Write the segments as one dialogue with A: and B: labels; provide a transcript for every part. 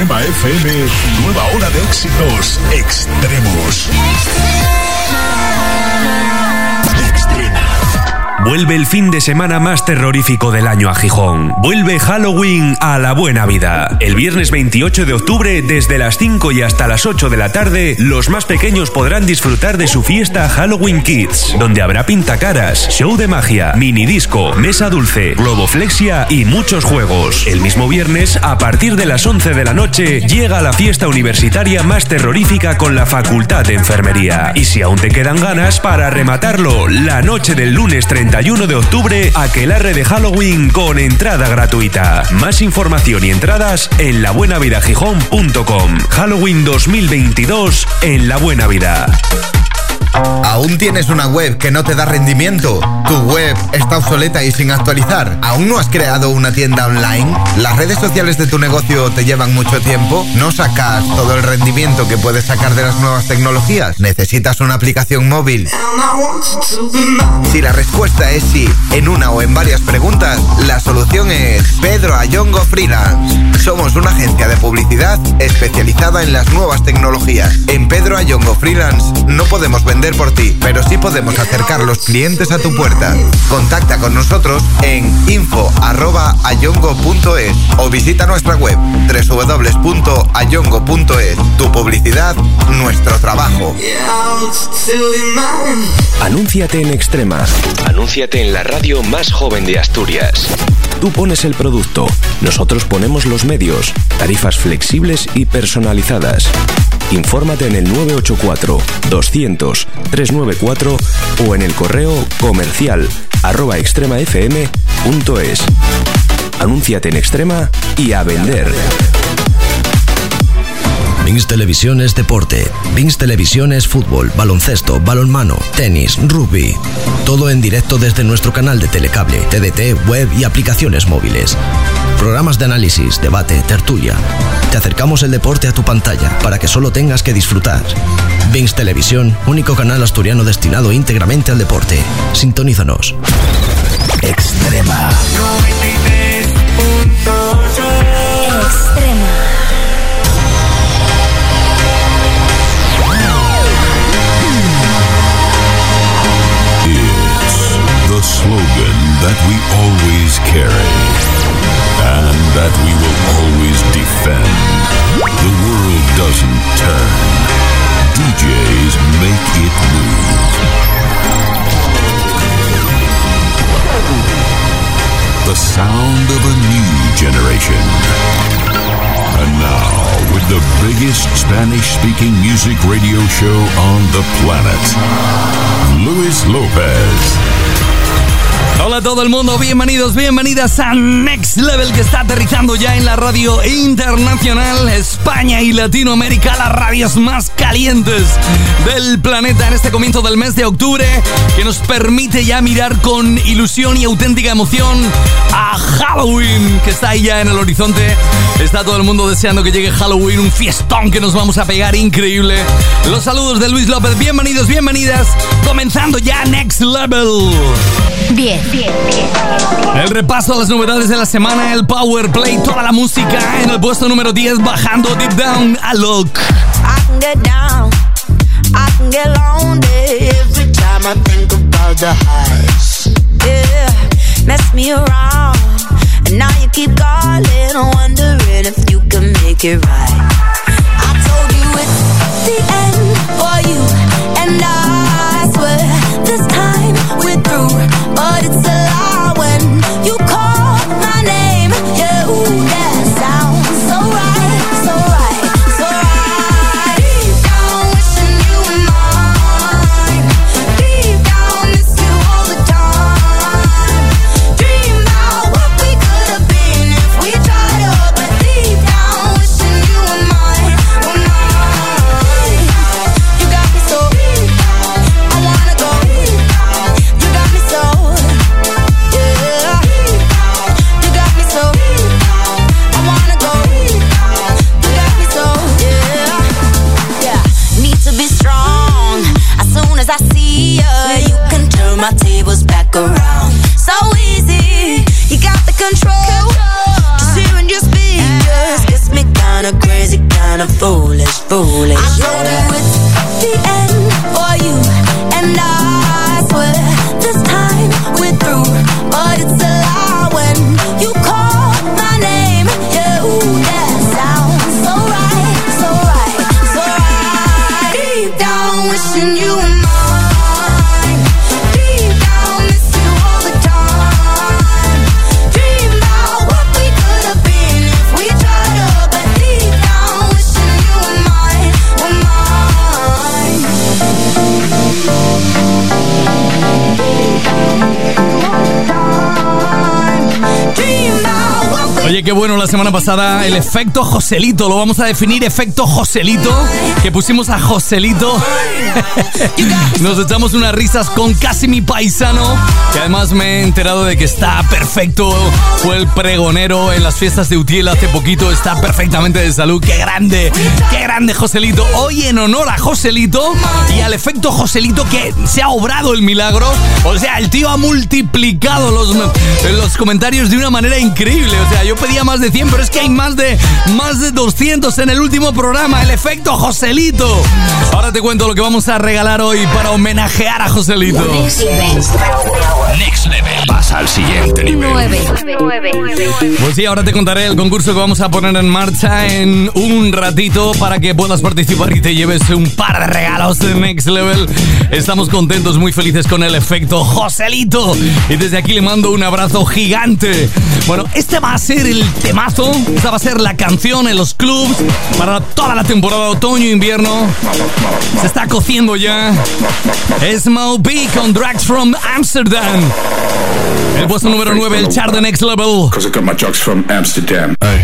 A: Extrema FM, nueva hora de éxitos extremos.
B: Vuelve el fin de semana más terrorífico del año a Gijón. Vuelve Halloween a la buena vida. El viernes 28 de octubre, desde las 5 y hasta las 8 de la tarde, los más pequeños podrán disfrutar de su fiesta Halloween Kids, donde habrá pintacaras, show de magia, mini disco, mesa dulce, globoflexia y muchos juegos. El mismo viernes, a partir de las 11 de la noche, llega la fiesta universitaria más terrorífica con la Facultad de Enfermería. Y si aún te quedan ganas, para rematarlo, la noche del lunes 31 de octubre, aquelarre de Halloween con entrada gratuita. Más información y entradas en labuenavidagijón.com. Halloween 2022 en La Buena Vida.
C: ¿Aún tienes una web que no te da rendimiento? ¿Tu web está obsoleta y sin actualizar? ¿Aún no has creado una tienda online? ¿Las redes sociales de tu negocio te llevan mucho tiempo? ¿No sacas todo el rendimiento que puedes sacar de las nuevas tecnologías? ¿Necesitas una aplicación móvil? Si la respuesta es sí, en una o en varias preguntas, la solución es Pedro Ayongo Freelance. Somos una agencia de publicidad especializada en las nuevas tecnologías. En Pedro Ayongo Freelance no podemos vender por ti, pero sí podemos acercar los clientes a tu puerta. Contacta con nosotros en info@ayongo.es o visita nuestra web www.ayongo.es. Tu publicidad, nuestro trabajo.
B: Anúnciate en Extrema. Anúnciate en la radio más joven de Asturias. Tú pones el producto, nosotros ponemos los medios, tarifas flexibles y personalizadas. Infórmate en el 984-200-394 o en el correo comercial @extremafm.es. Anúnciate en Extrema y a vender.
D: Vinx Televisión es deporte. Vinx Televisión es fútbol, baloncesto, balonmano, tenis, rugby. Todo en directo desde nuestro canal de telecable, TDT, web y aplicaciones móviles. Programas de análisis, debate, tertulia. Te acercamos el deporte a tu pantalla para que solo tengas que disfrutar. Vinx Televisión, único canal asturiano destinado íntegramente al deporte. Sintonízanos.
A: Extrema.
E: Extrema.
A: The slogan that we always carry and that we will always defend. The world doesn't turn. DJs make it move. The sound of a new generation. And now, with the biggest Spanish-speaking music radio show on the planet, Luis López.
F: Hola a todo el mundo, bienvenidos, bienvenidas a Next Level, que está aterrizando ya en la radio internacional, España y Latinoamérica, las radios más calientes del planeta en este comienzo del mes de octubre, que nos permite ya mirar con ilusión y auténtica emoción a Halloween, que está ahí ya en el horizonte. Está todo el mundo deseando que llegue Halloween, un fiestón que nos vamos a pegar increíble. Los saludos de Luis López, bienvenidos, bienvenidas, comenzando ya Next Level.
E: Bien.
F: El repaso a las novedades de la semana, el Power Play, toda la música en el puesto número 10, bajando Deep Down a Look.
G: I can get down, I can get lonely every time I think about the highs. Yeah, mess me around, and now you keep calling, wondering if you can make it right. I told you it's the end for you, and I swear this time we're through, but it's a lie when you call my name. Yeah, ooh, that sounds so right, so right, so right. Deep down, wishing you were mine. Deep down, miss you all the time. Dream about what we could have been if we tried up. But deep down, wishing you were kinda foolish. I know that it's the end for you and I swear this time we're through, but it's a lie when you call my name. Yeah, ooh, that sounds so right, so right, so right. Deep down wishing you were mine. Deep down miss you all the time. Dream about what we could have been if we tried up, but deep down wishing you were mine, were mine.
F: Oye, qué bueno la semana pasada el efecto Joselito. Lo vamos a definir, efecto Joselito, que pusimos a Joselito. Nos echamos unas risas con Casi Mi Paisano, que además me he enterado de que está perfecto. Fue el pregonero en las fiestas de Utiel hace poquito. Está perfectamente de salud. ¡Qué grande Joselito! Hoy en honor a Joselito y al efecto Joselito, que se ha obrado el milagro. O sea, el tío ha multiplicado los comentarios de una manera increíble. O sea, yo pedía más de 100, pero es que hay más de 200 en el último programa. El efecto Joselito. Ahora te cuento lo que vamos a regalar hoy para homenajear a Joselito.
B: Next Level. Pasa al siguiente nivel.
G: 9.
F: Pues sí, ahora te contaré el concurso que vamos a poner en marcha en un ratito para que puedas participar y te lleves un par de regalos de Next Level. Estamos contentos, muy felices con el efecto Joselito. Y desde aquí le mando un abrazo gigante. Bueno, este va a ser el temazo. Esta va a ser la canción en los clubs para toda la temporada otoño-invierno. Se está cociendo ya. Es Moby con Drugs from Amsterdam. El puesto número 9, el chart de Next Level.
E: Cause I got my drugs from Amsterdam.
A: Hey.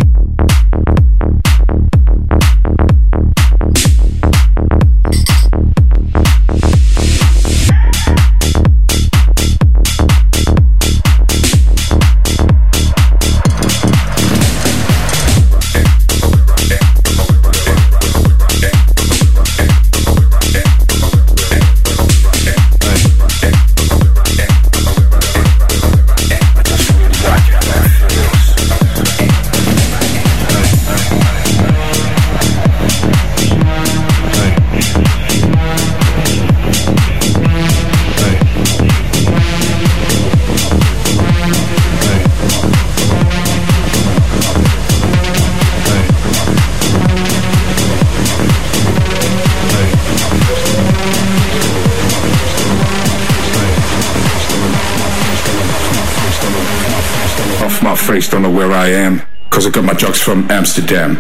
E: Off my face, don't know where I am. Cause I got my drugs from Amsterdam.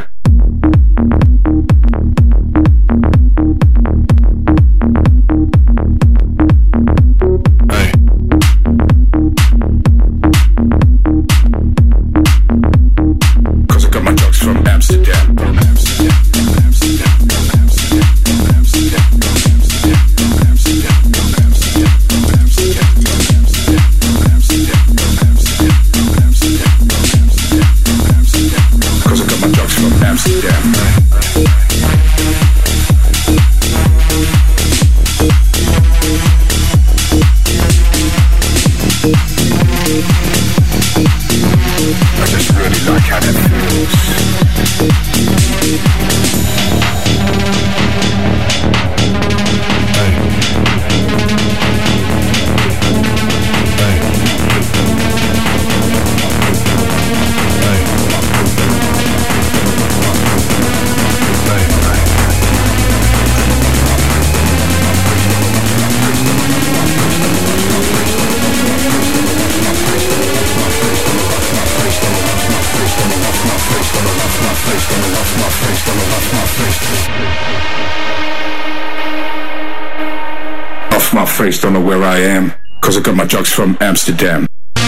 E: Off my face, don't know where I am. Cause I got my drugs from Amsterdam.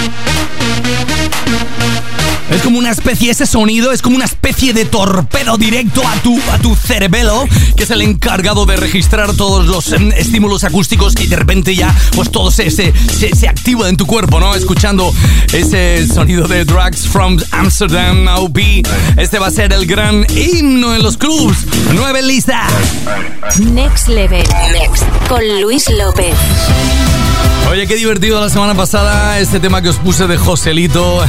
F: Es como una especie, ese sonido es como una especie de torpedo directo a tu cerebelo, que es el encargado de registrar todos los estímulos acústicos y de repente ya pues todo se activa en tu cuerpo, ¿no? Escuchando ese sonido de Drugs from Amsterdam, OP. Este va a ser el gran himno en los clubs. 9 lista.
H: Next Level. Next. Con Luis López.
F: Oye, qué divertido la semana pasada este tema que os puse de Joselito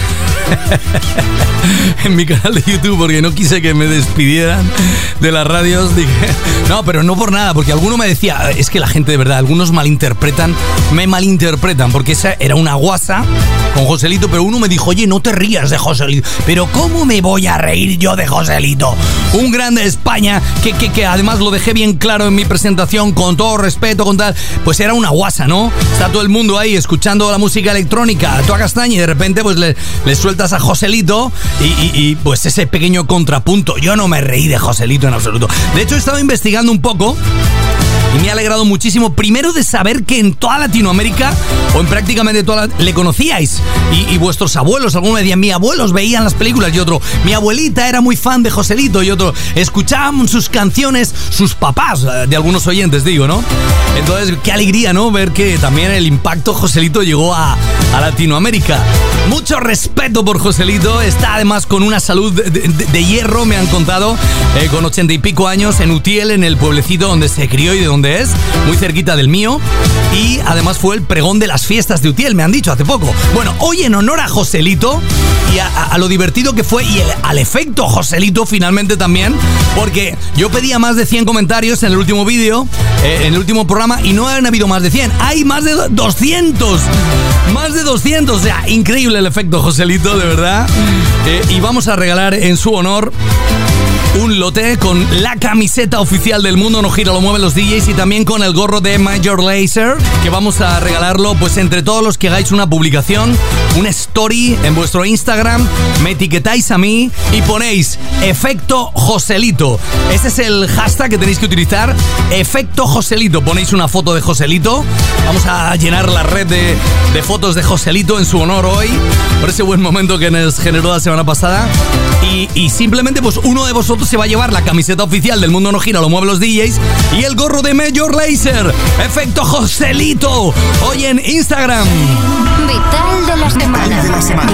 F: en mi canal de YouTube, porque no quise que me despidieran de las radios. Dije, no, pero no por nada, porque alguno me decía, es que la gente de verdad, algunos me malinterpretan, porque esa era una guasa con Joselito, pero uno me dijo, oye, no te rías de Joselito. Pero ¿cómo me voy a reír yo de Joselito? Un grande de España, que además lo dejé bien claro en mi presentación, con todo respeto, con tal, pues era una guasa, ¿no? Está todo el mundo ahí escuchando la música electrónica a toda castaña y de repente pues le sueltas a Joselito y pues ese pequeño contrapunto. Yo no me reí de Joselito en absoluto. De hecho, he estado investigando un poco y me ha alegrado muchísimo, primero, de saber que en toda Latinoamérica, o en prácticamente toda le conocíais, y vuestros abuelos, algunos me decían, mis abuelos veían las películas, y otro, mi abuelita era muy fan de Joselito, y otro, escuchaban sus canciones, sus papás, de algunos oyentes, digo, ¿no? Entonces, qué alegría, ¿no? Ver que también el impacto Joselito llegó a Latinoamérica. Mucho respeto por Joselito, está además con una salud de hierro, me han contado, con 80 y pico años, en Utiel, en el pueblecito donde se crió y de donde es, muy cerquita del mío, y además fue el pregón de las fiestas de Utiel, me han dicho hace poco. Bueno, hoy en honor a Joselito y a lo divertido que fue y al efecto Joselito finalmente también, porque yo pedía más de 100 comentarios en el último vídeo, en el último programa, y no han habido más de 100, hay más de 200, o sea, increíble el efecto Joselito, de verdad. Y vamos a regalar en su honor un lote con la camiseta oficial del Mundo No Gira Lo Mueven los DJs, y también con el gorro de Major Lazer, que vamos a regalarlo pues entre todos los que hagáis una publicación, una story en vuestro Instagram, me etiquetáis a mí y ponéis efecto Joselito. Este es el hashtag que tenéis que utilizar, efecto Joselito. Ponéis una foto de Joselito, vamos a llenar la red de fotos de Joselito en su honor hoy, por ese buen momento que nos generó la semana pasada, y simplemente pues uno de vosotros se va a llevar la camiseta oficial del Mundo No Gira Lo Mueven los DJs y el gorro de Major Lazer, efecto Joselito, hoy en Instagram.
H: Vital de la semana.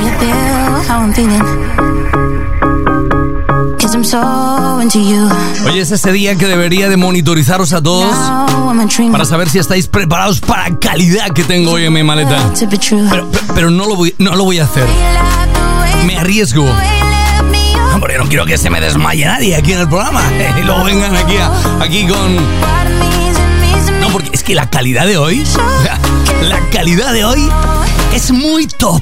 F: Oye, es ese día que debería de monitorizaros a todos para saber si estáis preparados para la calidad que tengo hoy en mi maleta. Pero no lo voy a hacer. Me arriesgo. Porque no quiero que se me desmaye nadie aquí en el programa y luego vengan aquí con... No, porque es que la calidad de hoy es muy top.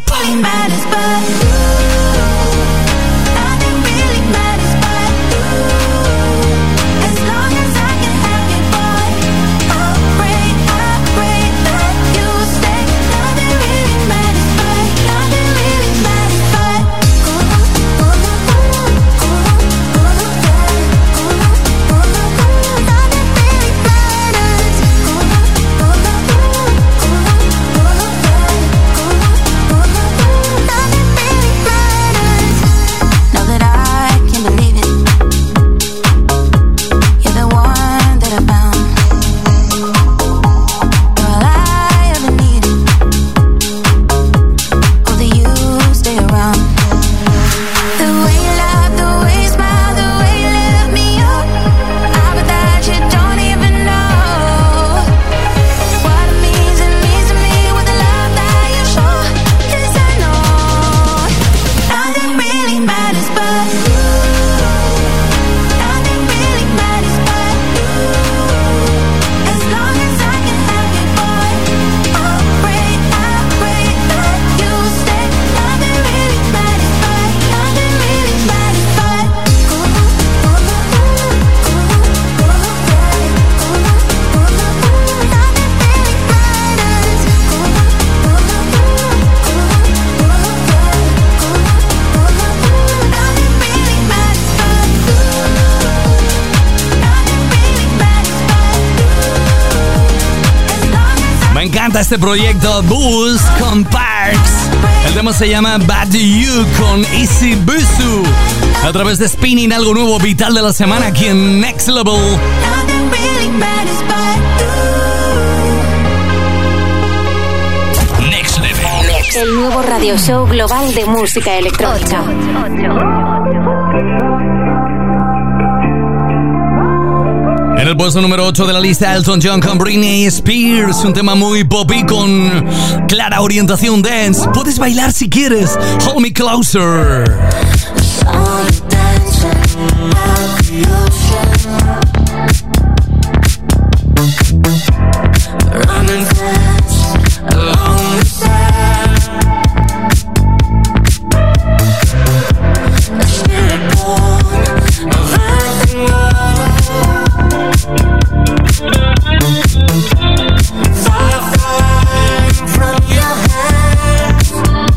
F: Este proyecto Boost con Parks. El tema se llama Bad You con Easy Busu. A través de Spinning, algo nuevo, vital de la semana aquí en Next Level.
H: Next Level. El nuevo radio show global de música electrónica.
F: 8. En el puesto número 8 de la lista, Elton John con Britney Spears. Un tema muy poppy con clara orientación dance. Puedes bailar si quieres. Hold Me Closer.
G: Running fast along the side, a spirit born of earth and far, far from your hands.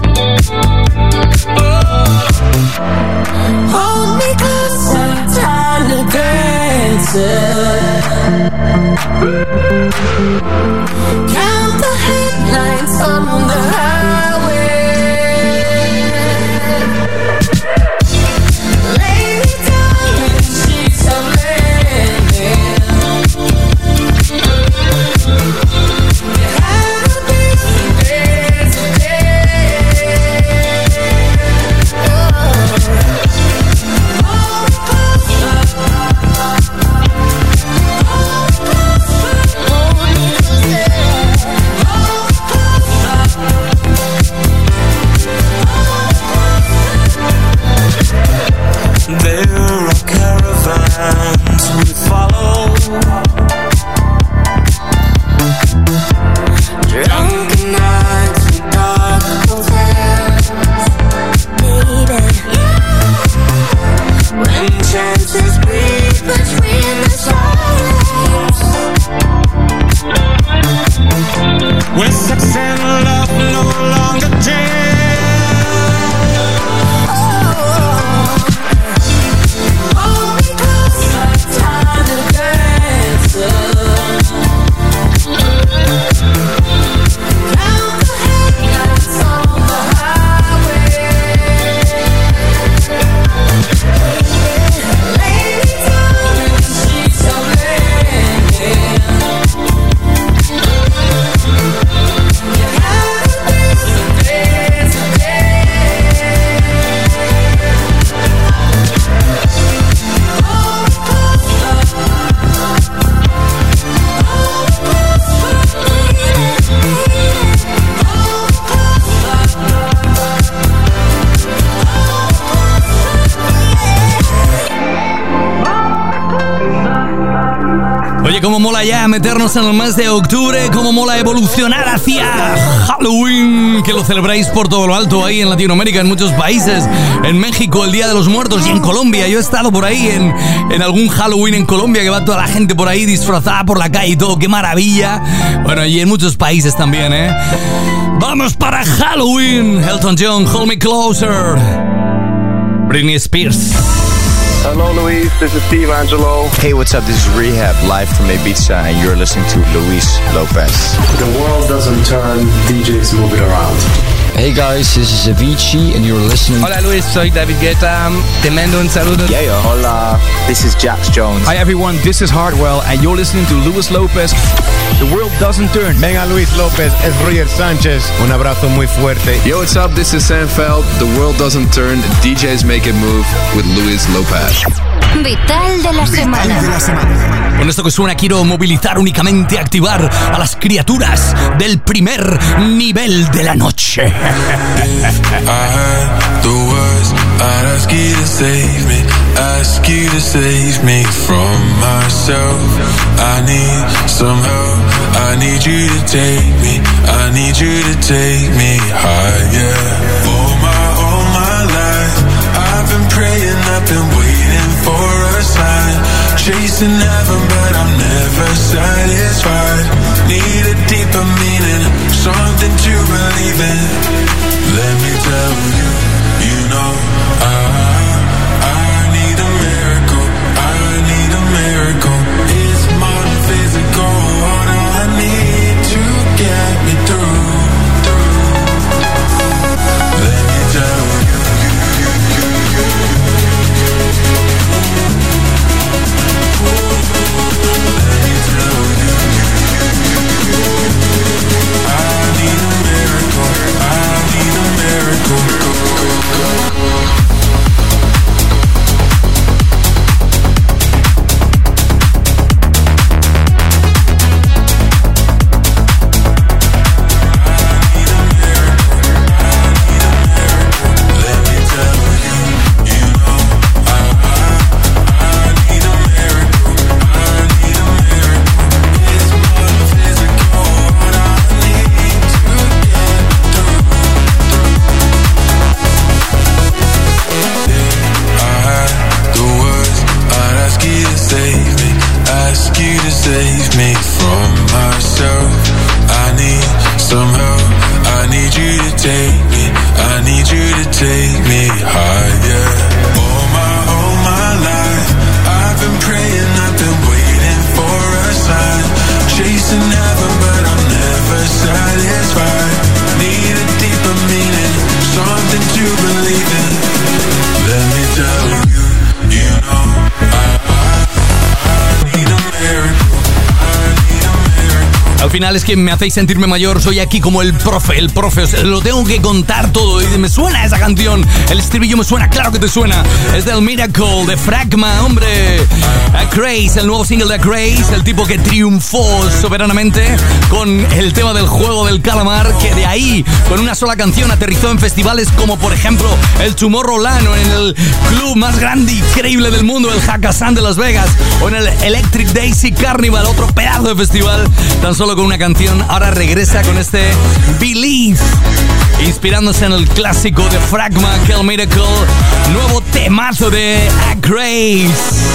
G: Hold me closer, time to dance. Count the headlights on the highway. Lay me down in sheets of linen. You had a busy day today. When sex and love no longer jam. Hold me closer, time to dance. Count the headlights on the highway. Lay me down in sheets of linen.
F: Oye, cómo mola ya meternos en el mes de octubre, cómo mola evolucionar hacia Halloween, que lo celebráis por todo lo alto ahí en Latinoamérica, en muchos países, en México el Día de los Muertos y en Colombia. Yo he estado por ahí en algún Halloween en Colombia, que va toda la gente por ahí disfrazada por la calle y todo, qué maravilla. Bueno, y en muchos países también, ¿eh? Vamos para Halloween. Elton John, Hold Me Closer. Britney Spears.
I: Hello, Luis. This is Steve Angelo.
J: Hey, what's up? This is Rehab, live from Ibiza, and you're listening to Luis Lopez.
I: The world doesn't turn, DJs move it around.
K: Hey guys, this is Avicii and you're listening.
L: Hola Luis, soy David Guetta. Te mando un saludo.
J: Yeah. Hola, this is Jax Jones.
M: Hi everyone, this is Hardwell and you're listening to Luis Lopez. The world doesn't turn.
N: Venga Luis Lopez, es Roger Sánchez. Un abrazo muy fuerte.
O: Yo, what's up? This is Sam Feld. The world doesn't turn. DJs make it move with Luis Lopez.
H: Vital de la semana.
F: Con esto que suena quiero movilizar únicamente, activar a las criaturas del primer nivel de la noche.
P: If I heard the words, I'd ask you to save me from myself. I need some help, I need you to take me, I need you to take me higher. All my life, I've been praying, I've been waiting for a sign. Chasing heaven, but I'm never satisfied. Need a deeper meaning, something to believe in. Let me tell you, you know, I need a miracle, I need a miracle. It's more than physical, what I need to get me through. Let me tell you. I need a miracle, I
F: Al final es que me hacéis sentirme mayor, soy aquí como el profe, o sea, lo tengo que contar todo. Y me suena esa canción, el estribillo me suena, claro que te suena. Es del Miracle, de Fragma, hombre. A Craze, el nuevo single de Craze, el tipo que triunfó soberanamente con el tema del juego del calamar, que de ahí, con una sola canción, aterrizó en festivales como por ejemplo el Tomorrowland, o en el club más grande y increíble del mundo, el Hakkasan de Las Vegas, o en el Electric Daisy Carnival, otro pedazo de festival, tan solo con una canción. Ahora regresa con este Believe, inspirándose en el clásico de Fragma, Kill Miracle, nuevo temazo de A Grace.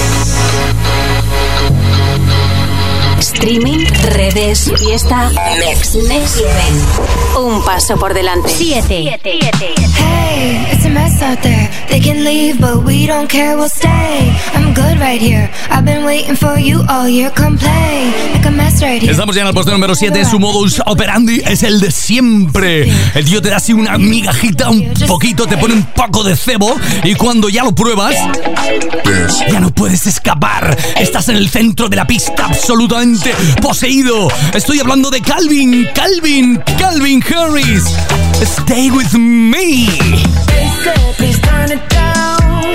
H: Streaming, redes, fiesta, Next Level. Un paso por delante. 7.
Q: Hey, it's a mess out there. They can leave, but we don't care, we'll stay. I'm good right here. I've been waiting for you all year. Come play, make a mess right here.
F: Estamos ya en el puesto número 7. Su modus operandi es el de siempre. El tío te da así una migajita, un poquito, te pone un poco de cebo, y cuando ya lo pruebas, ya no puedes escapar. Estás en el centro de la pista, absolutamente poseído. Estoy hablando de Calvin Harris. Stay with me.
R: They said please turn it down.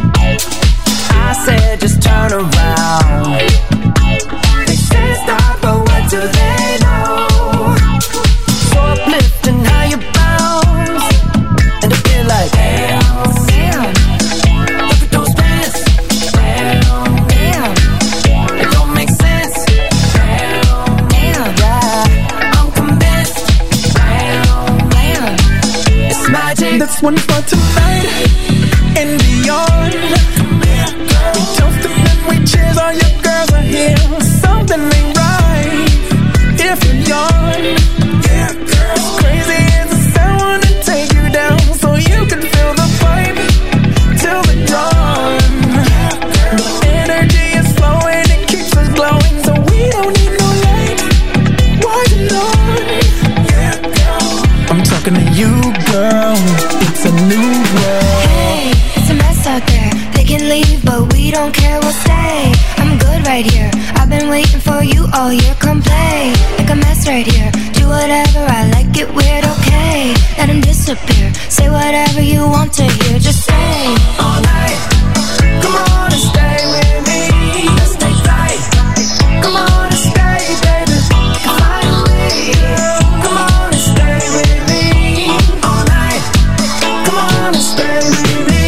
R: I said just turn around. They said stop, but what do they know? So uplifting how you bounce, and I feel like damn, damn. Look at those pants, damn, damn. It don't make sense, damn, damn. Yeah, I'm convinced, damn, damn. It's magic.
S: This one for tonight and beyond. We toast and we cheers, all your girls are here. Something ain't right if you're young. As crazy as the sound, wanna take you down so you can feel the vibe till the dawn. The energy is flowing, it keeps us glowing, so we don't need no light. Why you know? I'm talking to you, girl. It's a new world.
Q: Hey, it's a mess out there. They can leave, but we don't care, we'll stay. I'm good right here. I've been waiting for you all year. Come play, make a mess right here. Do whatever, I like it weird, okay. Let him disappear. Say whatever you want to hear. Just say
R: all night. Come on and stay with me. Let's take flight. Come on and stay, baby. Finally, come on and stay with me all night. Come on and stay with me.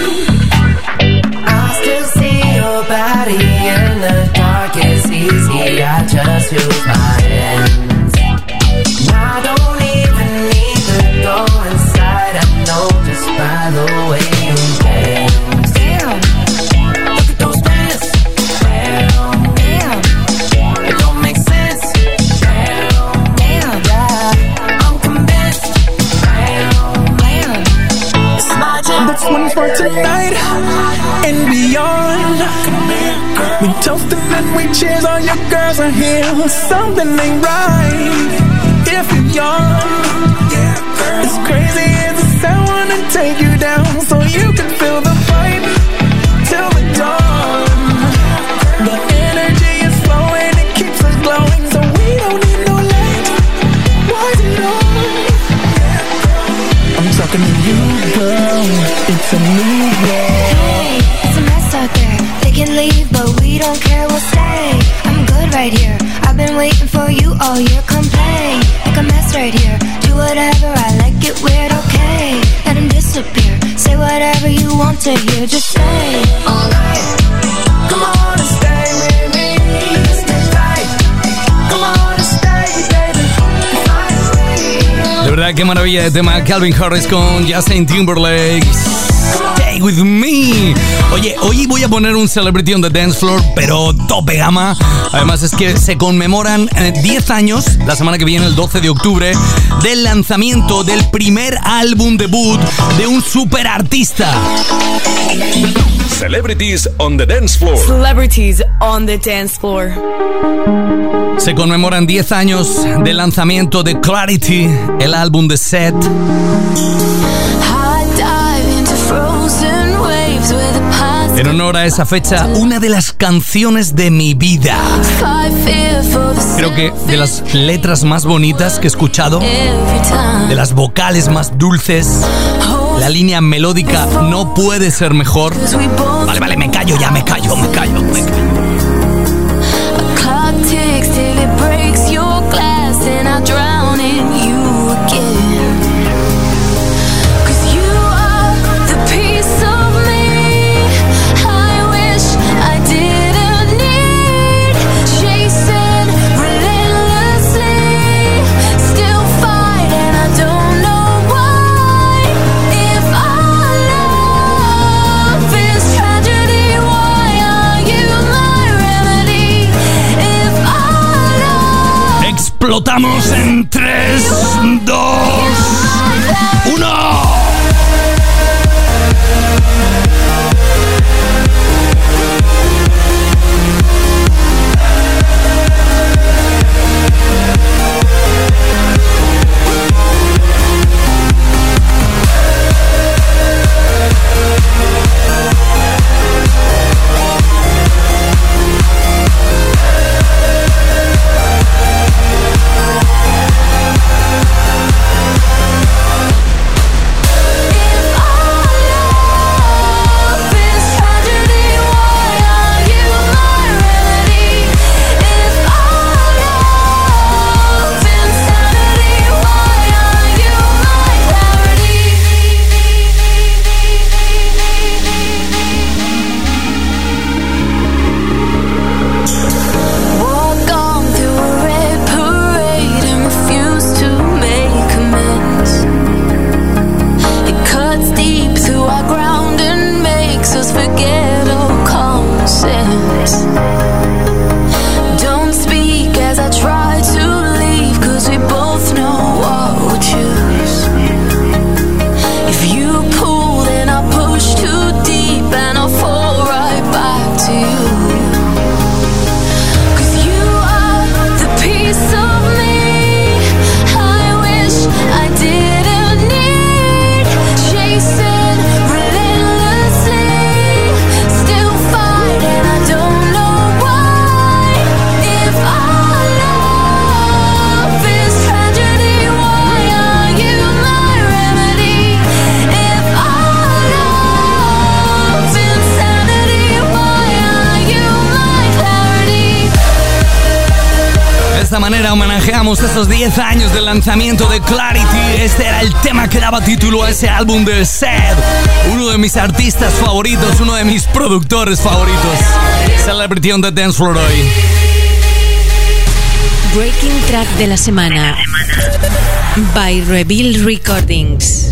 R: I still see your body in the dark. It's easy. I just use my hands. I don't even need to go inside. I know just by the way you dance. Damn, look at those pants. Damn, damn. It don't make sense. Damn, damn. Yeah, I'm convinced. Damn, damn. It's magic.
S: This one for tonight and beyond. We toast and we cheers, all your girls are here. Something ain't right if you're young. As crazy as the sound, wanna take you down so you can feel the vibe till the dawn. The energy is flowing, it keeps us glowing, so we don't need no light. Why you know? I'm talking to you, girl. It's a new world.
Q: hey, it's a mess out there. They can leave, but we don't care, we'll stay. I'm good right here. I've been waiting for you all year. Come play, make a mess right here. Do whatever, I like it weird, okay. Let him disappear. Say whatever you want to hear. Just say
R: all night. Come on and stay with me. Let's take flight. Come on and stay, baby. Finally.
F: De verdad, qué maravilla de tema. Calvin Harris con Justin Timberlake. Stay with me. Oye, hoy voy a poner un Celebrity on the Dance Floor, pero tope gama. Además es que se conmemoran 10 años, la semana que viene, el 12 de octubre, del lanzamiento del primer álbum debut de un superartista.
B: Celebrities on the Dance Floor.
T: Celebrities on the Dance Floor.
F: Se conmemoran 10 años del lanzamiento de Clarity, el álbum de Seth.
G: Frozen waves with a past
F: En honor a esa fecha, una de las canciones de mi vida. Creo que de las letras más bonitas que he escuchado, de las vocales más dulces, la línea melódica no puede ser mejor. Vale, me callo. Explotamos en 3, 2, 1. Manera homenajeamos estos 10 años del lanzamiento de Clarity. Este era el tema que daba título a ese álbum de Zedd, uno de mis artistas favoritos, uno de mis productores favoritos. Celebrity on the Dance Floor hoy.
H: Breaking Track de la semana by Reveal Recordings.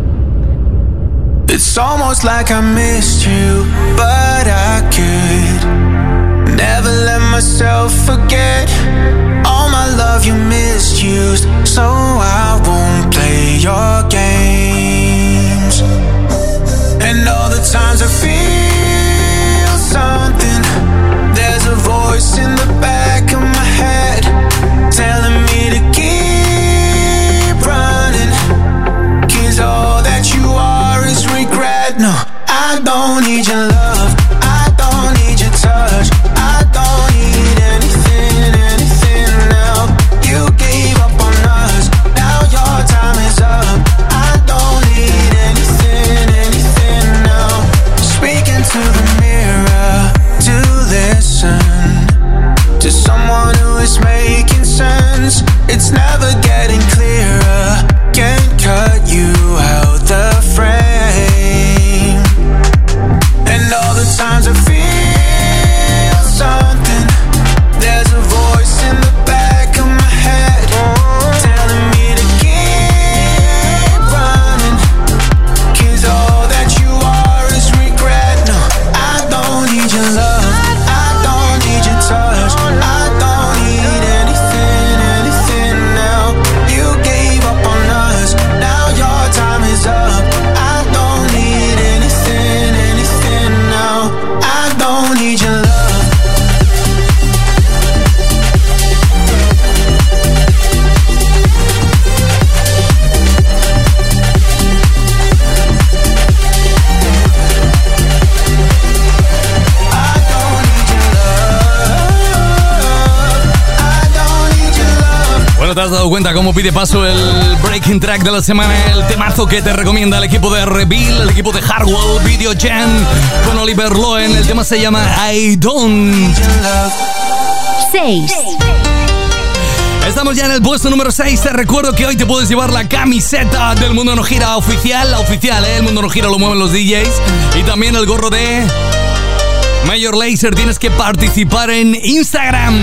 S: It's almost like I missed you, but I could never let myself forget all my love you misused, so I won't play your games. And all the times I feel something, there's a voice in the back of my head telling me to keep running, 'cause all that you are is regret. No, I don't need your love, I don't need your
F: te has dado cuenta cómo pide paso el breaking track de la semana, el temazo que te recomienda el equipo de Reveal, el equipo de Hardwell, Video Gen, con Oliver Lohen. El tema se llama I Don't.
H: 6.
F: Estamos ya en el puesto número 6. Te recuerdo que hoy te puedes llevar la camiseta del Mundo No Gira oficial. La oficial, El Mundo No Gira lo mueven los DJs. Y también el gorro de Major Lazer. Tienes que participar en Instagram.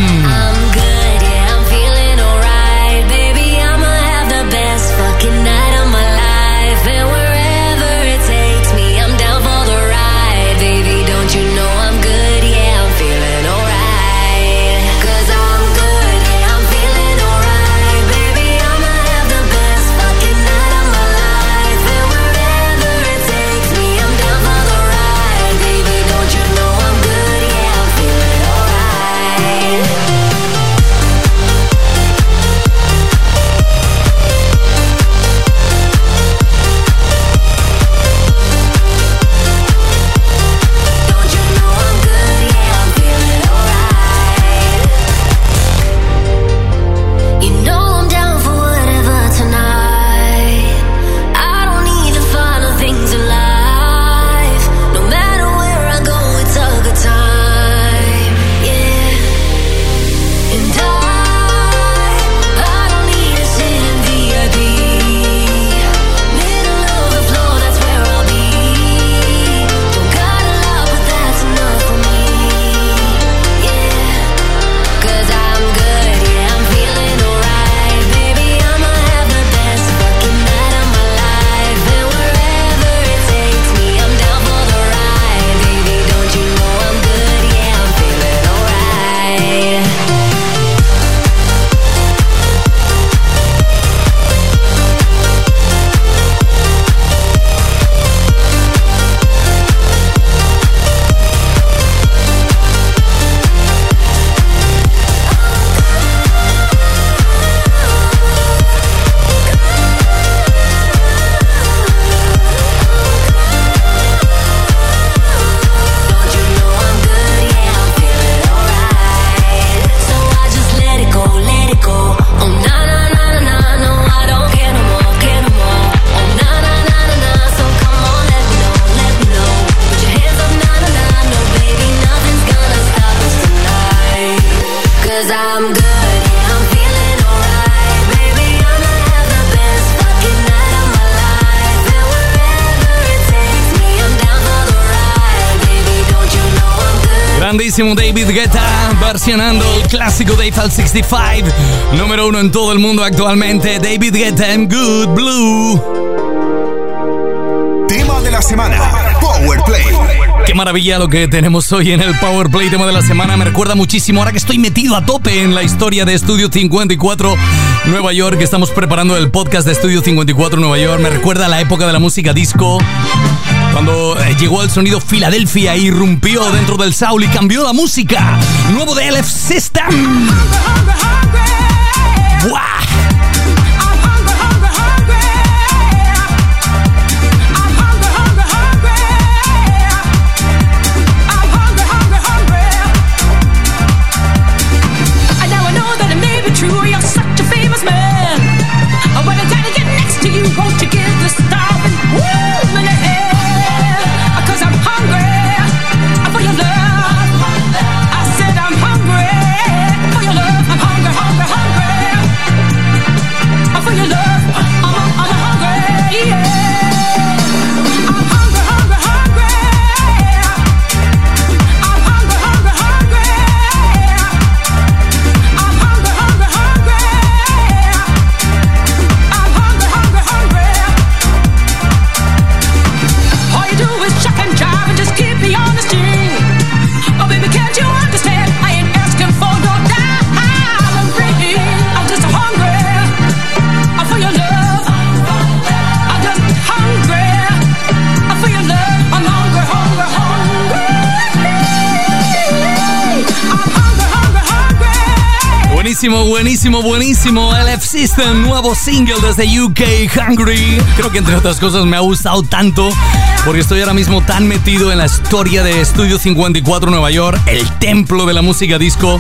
F: Grandísimo David Guetta versionando el clásico de Eiffel 65, número 1 en todo el mundo actualmente. David Guetta en Good Blue.
U: Tema de la semana, Power Play.
F: Qué maravilla lo que tenemos hoy en el Power Play, tema de la semana. Me recuerda muchísimo, ahora que estoy metido a tope en la historia de Studio 54 Nueva York, que estamos preparando el podcast de Studio 54 Nueva York. Me recuerda a la época de la música disco, cuando llegó el sonido Filadelfia, irrumpió dentro del soul y cambió la música. Nuevo de LF System. ¡Buah! Buenísimo, LF System, nuevo single desde UK, Hungry. Creo que entre otras cosas me ha gustado tanto porque estoy ahora mismo tan metido en la historia de Studio 54 Nueva York, el templo de la música disco,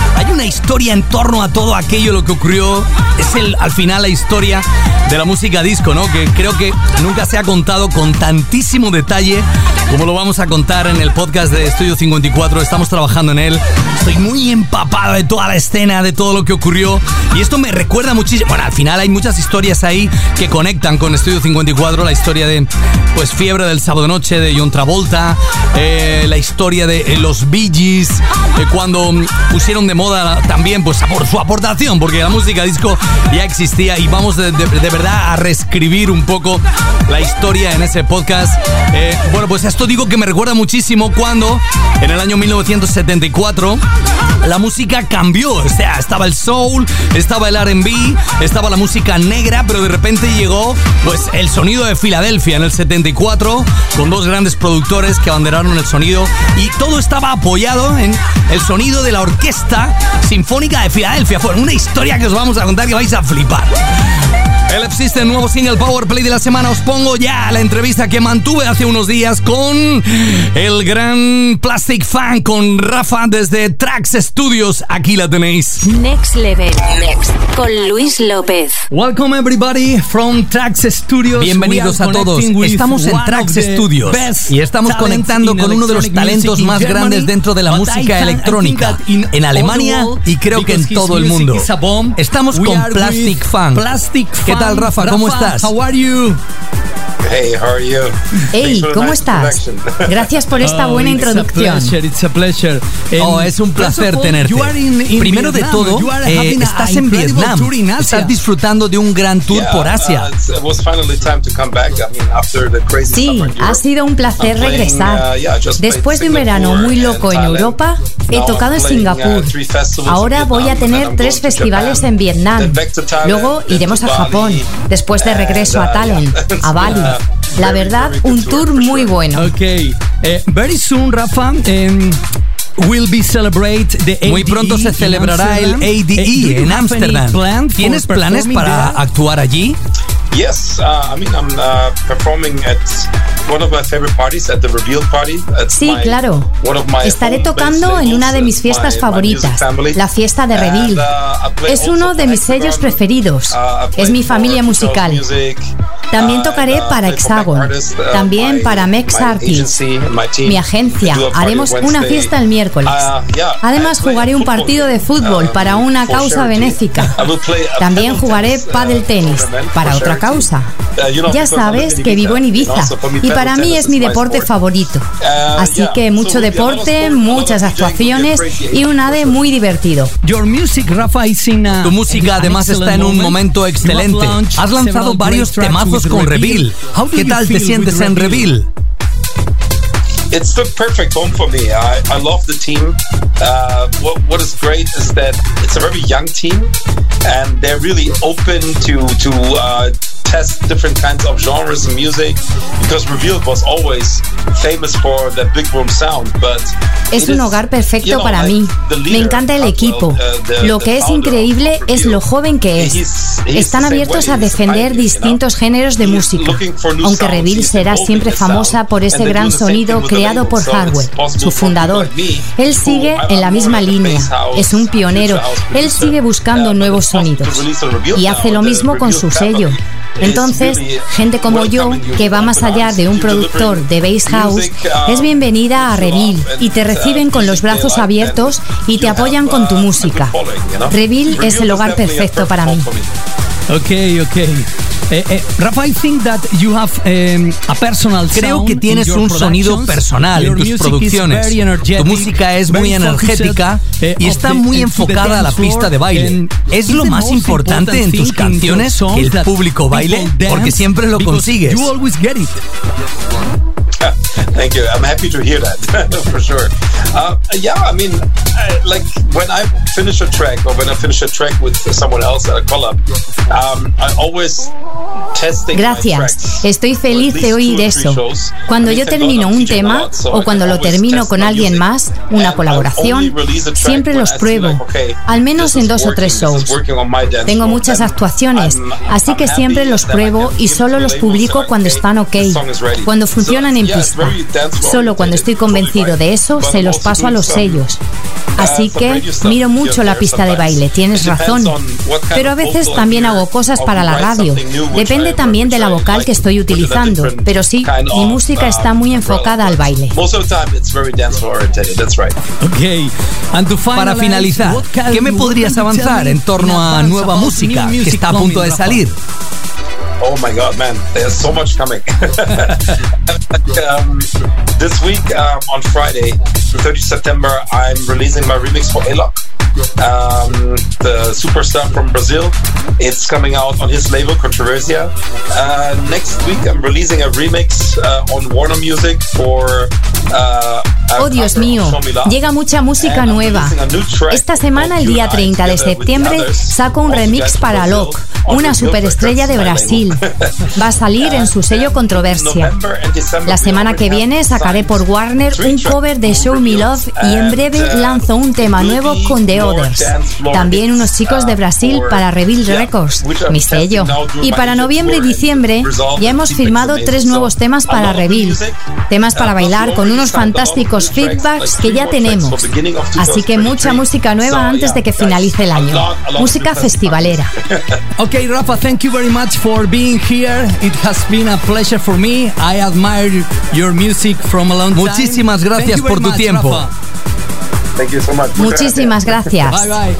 F: hay una historia en torno a todo aquello lo que ocurrió. Es al final la historia de la música disco, ¿no? Que creo que nunca se ha contado con tantísimo detalle como lo vamos a contar en el podcast de Estudio 54. Estamos trabajando en él. Estoy muy empapado de toda la escena, de todo lo que ocurrió. Y esto me recuerda muchísimo. Bueno, al final hay muchas historias ahí que conectan con Estudio 54. La historia de, pues, Fiebre del Sábado Noche de John Travolta. La historia de los Bee Gees. Cuando pusieron de moda también, pues, por su aportación. Porque la música disco ya existía. Y vamos de verdad a reescribir un poco la historia en ese podcast. Bueno, pues esto digo que me recuerda muchísimo cuando en el año 1974 la música cambió. O sea, estaba el soul, estaba el R&B, estaba la música negra, pero de repente llegó, pues, el sonido de Filadelfia en el 74 con dos grandes productores que abanderaron el sonido y todo estaba apoyado en el sonido de la Orquesta Sinfónica de Filadelfia. Fue una historia que os vamos a contar que vais a flipar. El System, nuevo single Power Play de la semana. Os pongo ya la entrevista que mantuve hace unos días con el gran Plastic Funk, con Rafa desde Trax Studios. Aquí la tenéis.
H: Next Level, Next, con Luis López.
F: Welcome everybody from Trax Studios. Bienvenidos a todos. Estamos en Trax Studios y estamos conectando con uno de los talentos más grandes dentro de la música electrónica en Alemania y creo que en todo el mundo. Estamos con Plastic Funk. ¿Qué tal, Rafa? ¿Cómo estás?
C: How are you? Hey, how are you?
V: Hey, ¿cómo estás? Gracias por esta buena introducción.
F: It's a pleasure. Es un placer tenerte. Primero de todo, estás en Vietnam. Estás disfrutando de un gran tour por Asia.
V: Sí, ha sido un placer regresar. Después de un verano muy loco en Europa, he tocado en Singapur. Ahora voy a tener 3 festivales en Vietnam. Luego iremos a Japón. Después de regreso a Tallinn, a Bali. La verdad, un tour muy bueno.
F: Okay. Very soon, Rafa, muy pronto se celebrará el ADE en Ámsterdam. ¿Tienes planes para actuar allí?
C: Yes, I'm performing at one of my favorite parties, at the Reveal Party.
V: Sí, claro. Estaré tocando en una de mis fiestas favoritas, la fiesta de Reveal. Es uno de mis sellos preferidos. Es mi familia musical. También tocaré para Hexagon, también para Mex Artists, mi agencia. Haremos una fiesta el miércoles. Además jugaré un partido de fútbol para una causa benéfica. También jugaré pádel tenis para otra causa. Ya sabes que vivo en Ibiza y para mí es mi deporte favorito. Así que mucho deporte, muchas actuaciones y un ADE muy divertido.
F: Tu música además está en un momento excelente. Has lanzado varios temazos con Reveal. ¿Qué tal te sientes en Reveal?
C: It's the perfect home for me. I love the team. What is great is that it's a very young team, and they're really open to test different kinds of genres of music, because Reveal was always famous for the big room sound, but
V: es un hogar perfecto para mí. Me encanta el equipo. Lo que es increíble es lo joven que es. Están abiertos a defender distintos géneros de música, aunque Reveal será siempre famosa por ese gran sonido creado por Hardwell, su fundador. Él sigue en la misma línea. Es un pionero. Él sigue buscando nuevos sonidos y hace lo mismo con su sello. Entonces, gente como yo, que va más allá de un productor de bass house, es bienvenida a Reveal y te reciben con los brazos abiertos y te apoyan con tu música. Reveal es el hogar perfecto para mí.
F: Okay. Rafa, I think that you have a personal sound. Creo que tienes un sonido personal en tus producciones. Tu música es muy energética y está muy enfocada a la pista de baile. ¿Es lo más importante en tus canciones que el público baile? Porque siempre lo consigues.
C: You always get it. Thank you. I'm happy to hear that for sure. I mean, like when I finish a track or when I finish a track with someone else at a collab, I always
V: Gracias, estoy feliz de oír eso. Cuando yo termino un tema o cuando lo termino con alguien más, una colaboración, siempre los pruebo, al menos en 2 o 3 shows. Tengo muchas actuaciones, así que siempre los pruebo y solo los publico cuando están ok, cuando funcionan en pista. Solo cuando estoy convencido de eso, se los paso a los sellos. Así que miro mucho la pista de baile, tienes razón. Pero a veces también hago cosas para la radio. Depende también de la vocal que estoy utilizando. Pero sí, mi música está muy enfocada al baile.
F: Para finalizar, ¿qué me podrías avanzar en torno a nueva música que está a punto de salir?
C: Oh my God, man! There's so much coming. This week, on Friday, the 30th September, I'm releasing my remix for Alok, the superstar from Brazil. It's coming out on his label, Controversia. Next week, I'm releasing a remix on Warner Music for...
V: Oh, Dios mío, llega mucha música nueva. Esta semana, el día 30 de septiembre, saco un remix para Alok, una superestrella de Brasil. Va a salir en su sello Controversia. La semana que viene sacaré por Warner un cover de Show Me Love y en breve lanzo un tema nuevo con The Others. También unos chicos de Brasil para Reveal Records, mi sello. Y para noviembre y diciembre ya hemos firmado 3 nuevos temas para Reveal. Temas para bailar con unos fantásticos feedbacks que ya tenemos. Así que mucha música nueva antes de que finalice el año. Música festivalera.
F: Okay, Rafa, thank you very much for being here. It has been a pleasure for me. I admire your music from a long time. Muchísimas gracias por tu tiempo.
C: Rafa. Thank you so much.
V: Muchísimas gracias.
F: Bye bye.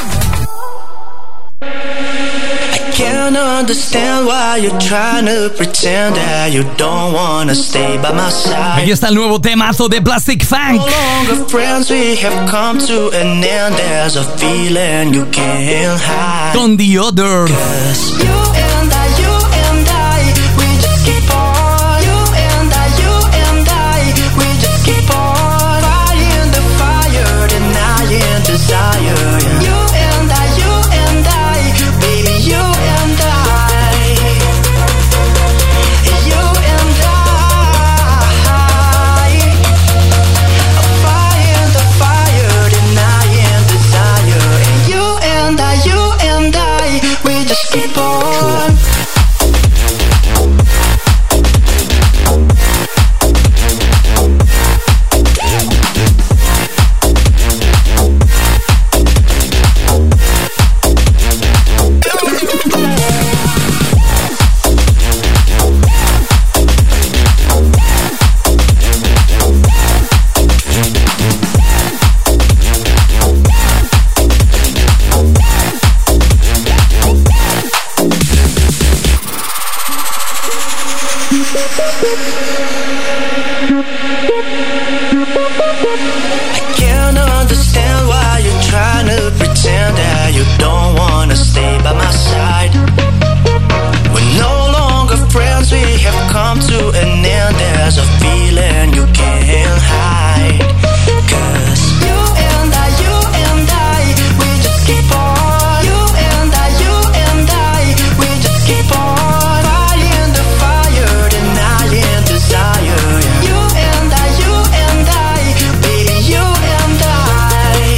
R: Can't understand why you're trying to pretend that you don't wanna stay by my side.
F: Aquí está el nuevo temazo de Plastic Funk.
R: No longer friends, we have come to an end. There's a feeling you can't hide.
F: Con The Others.
R: You and I, we just keep on. You and I, we just keep on. Fighting the fire, denying desire. You and I, baby, you and I, fighting the fire, denying desire. And you and I, we just keep on. I can't understand why you're trying to pretend that you don't wanna stay by my side. We're no longer friends, we have come to an end. There's a feeling you can't hide. 'Cause you and I, we just keep on. You and I, we just keep on. Fighting the fire, denying desire. You and I, baby, you and I,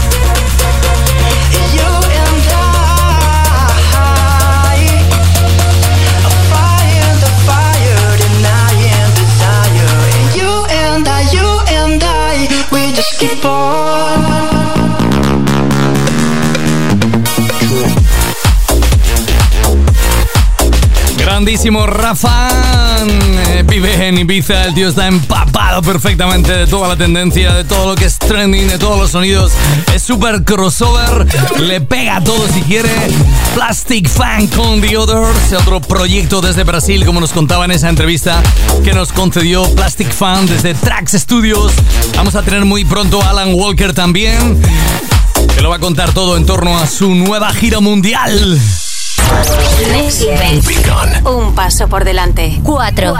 R: fighting the fire, denying desire. And you and I, we just keep on.
F: Grandísimo Rafa, vive en Ibiza, el tío está empapado perfectamente de toda la tendencia, de todo lo que es trending, de todos los sonidos, es súper crossover, le pega a todo si quiere. Plastic Funk con The Others, otro proyecto desde Brasil, como nos contaba en esa entrevista que nos concedió Plastic Funk desde Trax Studios. Vamos a tener muy pronto a Alan Walker también, que lo va a contar todo en torno a su nueva gira mundial.
H: Next Level. Un paso por delante. 4.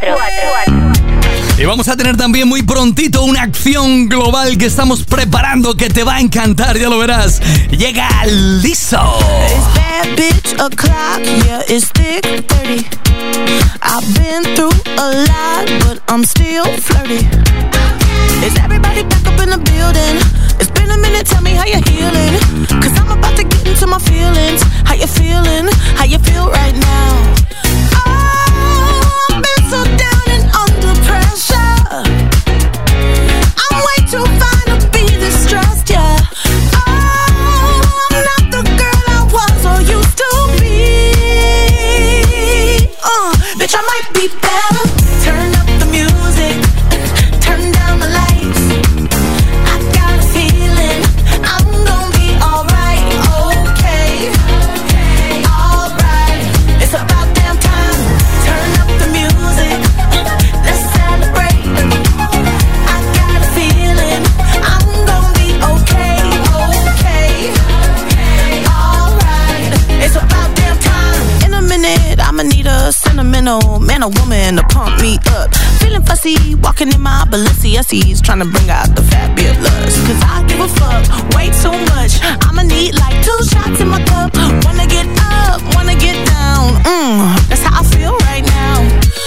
F: Y vamos a tener también muy prontito una acción global que estamos preparando que te va a encantar, ya lo verás. Llega Lizzo.
G: bad bitch o'clock, yeah, it's thick 30. I've been through a lot, but I'm still flirty. Is everybody back up in the building? It's been a minute, tell me how you're healing. Cause I'm about to get into my feelings. How you feeling? How you feel right now? Oh, I've been so down and under pressure. I'm way too fine to be distressed, yeah. Oh, I'm not the girl I was or used to be. Bitch, I might be better. Turn up the music, turn down the lights. I got a feeling I'm gonna be alright, okay, alright. It's about damn time. Turn up the music, let's celebrate. I got a feeling I'm gonna be okay, alright. It's about damn time. In a minute, I'ma need a sentimental man or woman to pump me up. Feeling fussy, walking in my Balenciennes, trying to bring out the fabulous. Cause I give a fuck way too much. I'ma need like 2 shots in my cup. Wanna get up, wanna get down. That's how I feel right now.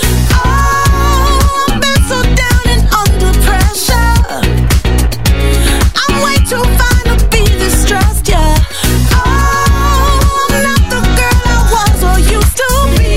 G: Oh, I've been so down and under pressure. I'm way too fine to be distressed, yeah. Oh, I'm not the girl I was or used to be.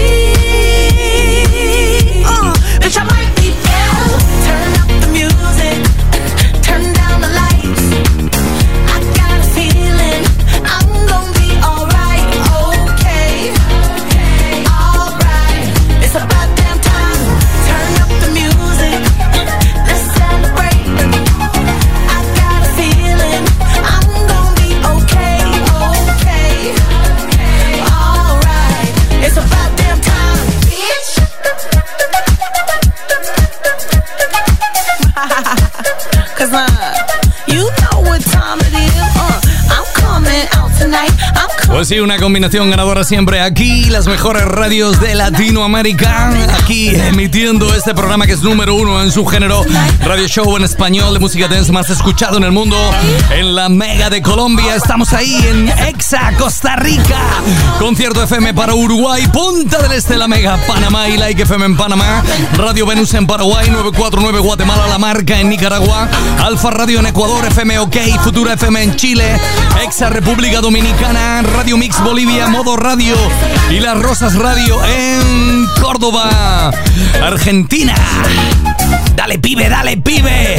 G: Bitch, I might be better. Turn up the music, turn down the lights. I got a feeling I'm gonna be alright, okay, alright. It's about damn time. Turn up the music, let's celebrate. I got a feeling I'm gonna be okay, alright. It's about damn time, bitch. Cause you know what time it is. I'm coming out tonight.
F: Pues sí, una combinación ganadora siempre aquí, las mejores radios de Latinoamérica, aquí emitiendo este programa que es número 1 en su género, radio show en español de música dance más escuchado en el mundo, en la Mega de Colombia. Estamos ahí en Exa, Costa Rica, Concierto FM para Uruguay, Punta del Este la Mega, Panamá y Like FM en Panamá, Radio Venus en Paraguay, 949 Guatemala, La Marca en Nicaragua, Alfa Radio en Ecuador, FM OK, Futura FM en Chile, Exa República Dominicana, Radio Mix Bolivia, Modo Radio y Las Rosas Radio en Córdoba, Argentina. Dale pibe, dale pibe.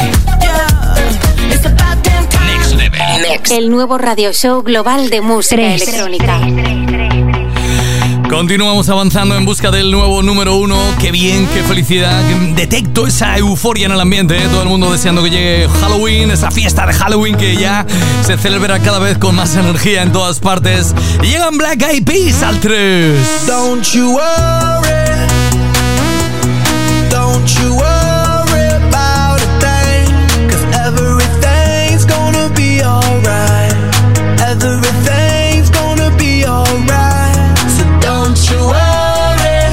H: Next Level. El nuevo radio show global de música electrónica.
F: Continuamos avanzando en busca del nuevo número 1. Qué bien, qué felicidad. Detecto esa euforia en el ambiente, ¿eh? Todo el mundo deseando que llegue Halloween, esa fiesta de Halloween que ya se celebra cada vez con más energía en todas partes. Y llegan Black Eyed Peas al 3.
S: Don't you worry, don't you worry about a thing, 'cause everything's gonna be alright. Everything's gonna be alright. Don't you worry,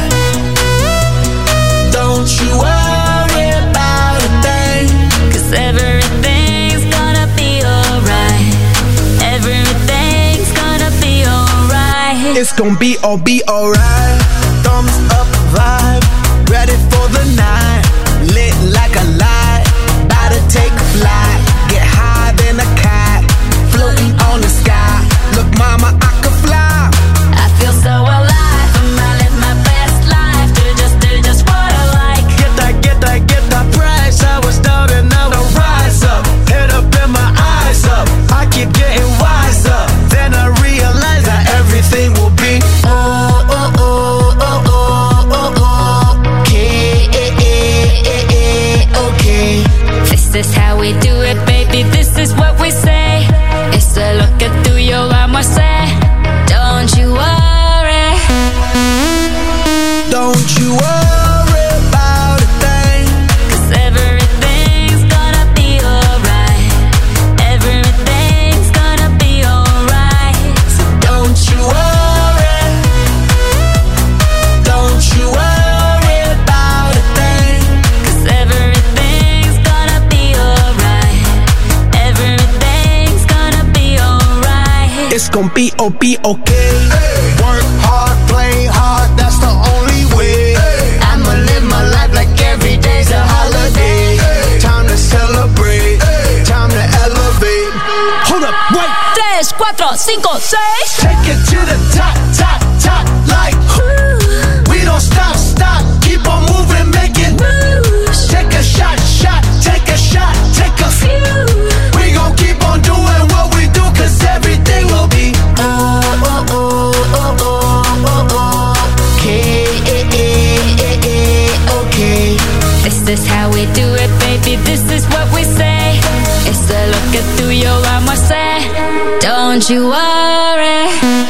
S: don't you worry about a thing, 'cause everything's gonna be alright. Everything's gonna be alright. It's gonna be alright. Thumbs up vibe, ready for the night. Lit like a light, about to take a flight. Get high than a cat, floating on the sky. Look mama, I could fly. I feel so alive. I was down and now I rise up. Head up and my eyes up. I keep getting wiser. Then I realize that everything will be okay.
A: This is how we do it, baby. This is what we say. It's a lo que tú y yo vamos a hacer. Don't you worry.
S: Don't you worry. it's gon' be okay.
R: Work hard, play hard, that's the only way. I'ma live my life like every day's a holiday. Time to celebrate, time to elevate.
S: Hold up, wait.
T: 3, 4, 5, 6.
R: Take it to the top, top, top, like we don't stop, stop, keep on moving, make it moves. Take a shot, shot, take a shot, take a few. We gon' keep on doing what we do, cause everything will be okay.
A: This is how we do it, baby, this is what we say. It's a look at tuyo, vamos a hacer. Don't you worry.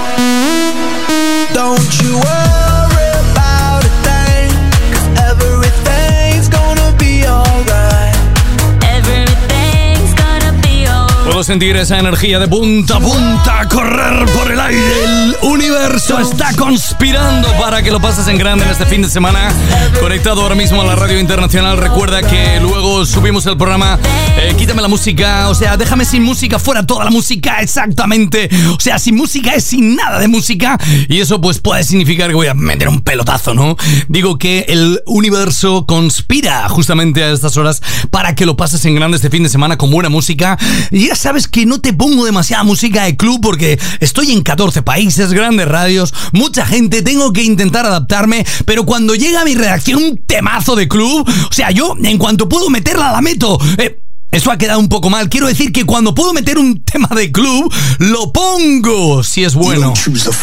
S: Don't you worry about a thing, cause everything's gonna be alright.
A: Everything's gonna be alright.
F: Puedo sentir esa energía de punta a punta, correr por el aire. El universo está conspirando para que lo pases en grande en este fin de semana. Conectado ahora mismo a la radio internacional. Recuerda que luego subimos el programa Quítame la música, o sea, déjame sin música, fuera toda la música, exactamente. O sea, sin música es sin nada de música. Y eso pues puede significar que voy a meter un pelotazo, ¿no? Digo que el universo conspira justamente a estas horas para que lo pases en grande este fin de semana con buena música. Y ya sabes que no te pongo demasiada música de club porque estoy en 14 países, grandes radios, mucha gente, tengo que intentar adaptarme, pero cuando llega a mi redacción un temazo de club, o sea, yo en cuanto puedo meterla la meto. Eso ha quedado un poco mal. Quiero decir que cuando puedo meter un tema de club, lo pongo si es bueno.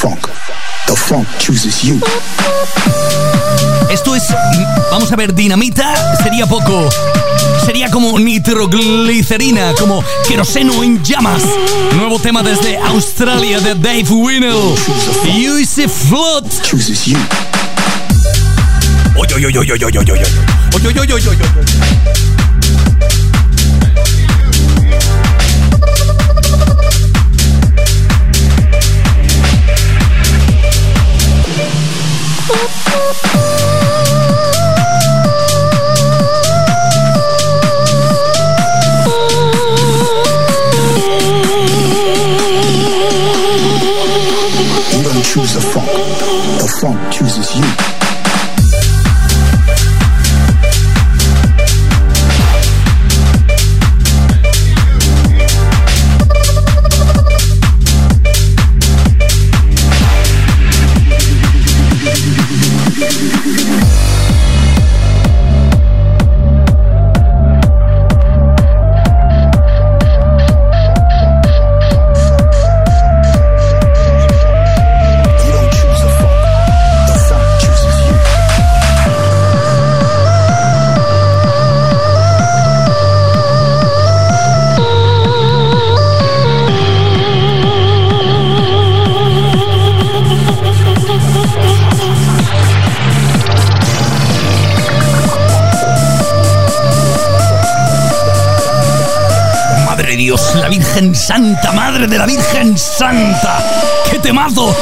F: Esto es, vamos a ver, dinamita sería poco. Sería como nitroglicerina, como queroseno en llamas. Nuevo tema desde Australia de Dave Winnell. Use Flood. Oy, oy, oy, oy, oy, oy, oy, oy. Oy, oy, oy, oy, oy, oy.
D: You don't choose the funk chooses you.
F: Dios, la Virgen Santa, Madre de la Virgen Santa. ¡Qué temazo!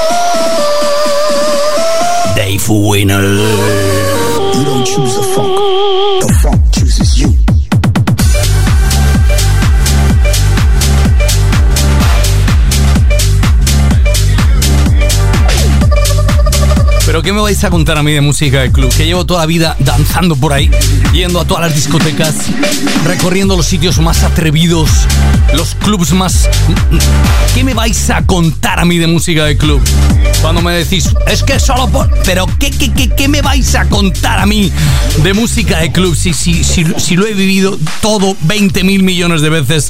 F: Dave Winnell.
D: You don't choose the funk chooses you.
F: ¿Pero qué me vais a contar a mí de música de club? Que llevo toda la vida danzando por ahí, yendo a todas las discotecas, recorriendo los sitios más atrevidos, los clubs más... ¿Qué me vais a contar a mí de música de club? Cuando me decís, es que solo por... ¿Pero qué me vais a contar a mí de música de club si lo he vivido todo 20.000 millones de veces?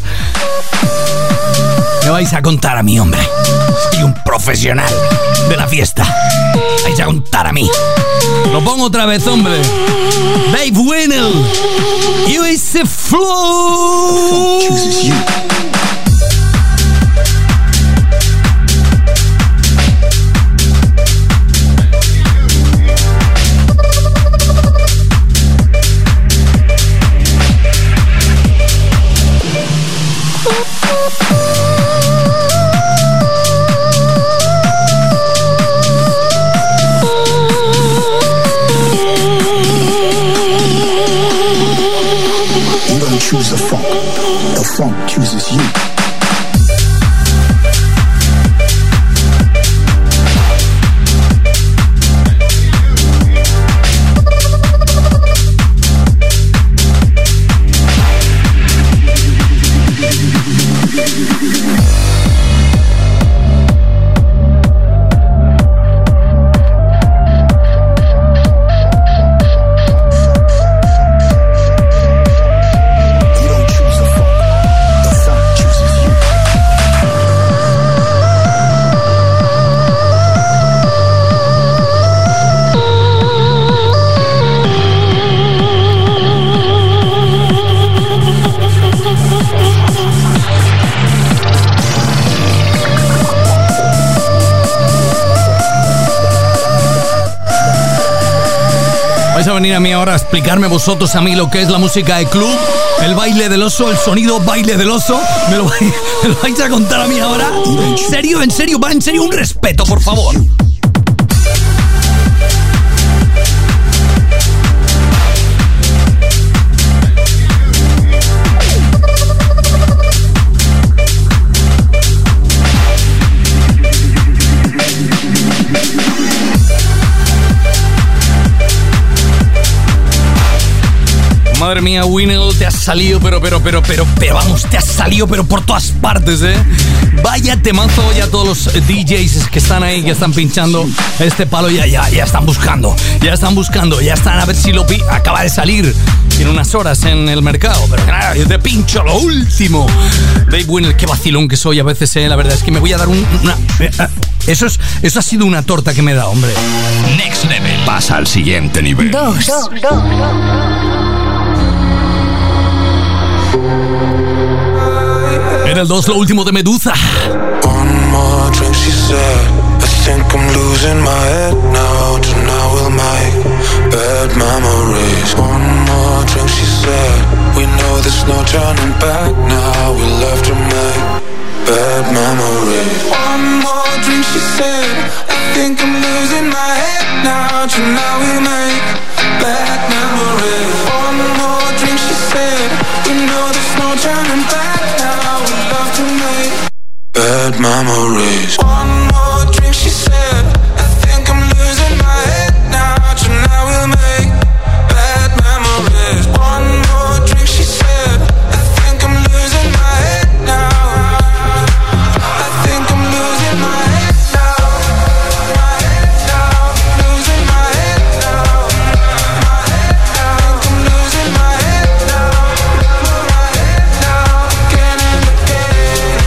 F: Me vais a contar a mí, hombre. Soy un profesional de la fiesta. Vais a contar a mí. Lo pongo otra vez, hombre. Dave Winnell. Use Flow.
D: Choose the funk chooses
F: Vais a venir a mí ahora a explicarme vosotros a mí lo que es la música de club, el baile del oso, el sonido baile del oso. ¿Me lo vais a contar a mí ahora? ¿En serio? ¿En serio? Va, en serio, un respeto, por favor. Madre mía, Winnel, te has salido, pero vamos, te has salido, pero por todas partes, ¿eh? Vaya temazo, ya todos los DJs que están ahí, que están pinchando este palo, ya están buscando, ya están a ver si lo acaba de salir. Tiene unas horas en el mercado, pero nada, yo te pincho lo último. Dave Winnel, qué vacilón que soy a veces, la verdad es que me voy a dar una... Eso ha sido una torta que me da, hombre.
B: Next Level. Pasa al siguiente nivel.
V: 2.
F: En el 2, lo último de Medusa.
P: One more drink, she said. I think I'm losing my head now. Tonight we'll make bad memories. One more drink, she said. We know there's no turning back now. We'll have to make bad memories. One more drink, she said. I think I'm losing my head now. Tonight we'll make bad memories. One more drink, she said. We know there's no turning back now. We'll have to make bad memories. One more drink, she said. I think I'm losing my head now. Tonight we'll make bad memories. One more drink, she said. I think I'm losing my head now. I think I'm losing my head now. My head now. Losing my head now. My head now. I think I'm losing my head now. My head now. Again and again.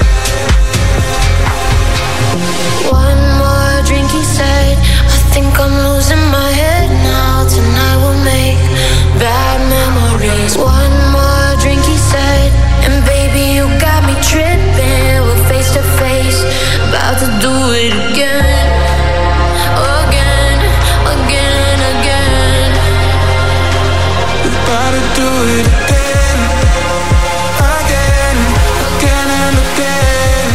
Q: One more drink, he said. I think I'm losing my head now. Tonight we'll make bad memories. One more drink, he said. And baby, you got me tripping. We're face to face, about to do it again. Again, again, again.
P: We're about to do it again. Again, again and again.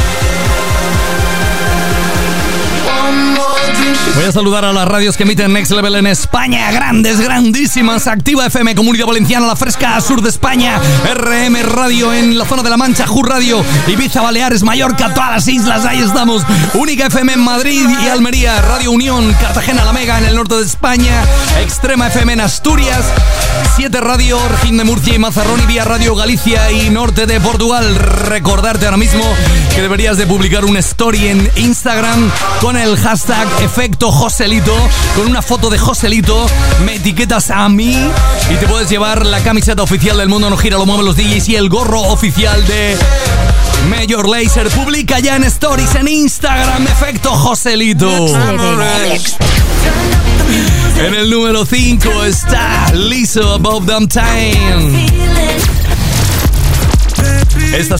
P: One more drink, she
F: Voy a saludar a las radios que emiten Next Level en España. Grandes, grandísimas. Activa FM, Comunidad Valenciana, La Fresca, sur de España. RM Radio en la zona de La Mancha, Jur Radio, Ibiza, Baleares, Mallorca, todas las islas, ahí estamos. Única FM en Madrid y Almería. Radio Unión, Cartagena, La Mega en el norte de España. Extrema FM en Asturias. 7 Radio, Regín de Murcia y Mazarrón, y Vía Radio Galicia y norte de Portugal. Recordarte ahora mismo que deberías de publicar una story en Instagram con el hashtag Efecto Joselito, con una foto de Joselito, me etiquetas a mí y te puedes llevar la camiseta oficial del Mundo No Gira, lo mueven los DJs y el gorro oficial de Major Lazer. Publica ya en stories en Instagram Efecto Joselito. En el número 5 está Lizzo, Above Damn Time. Esta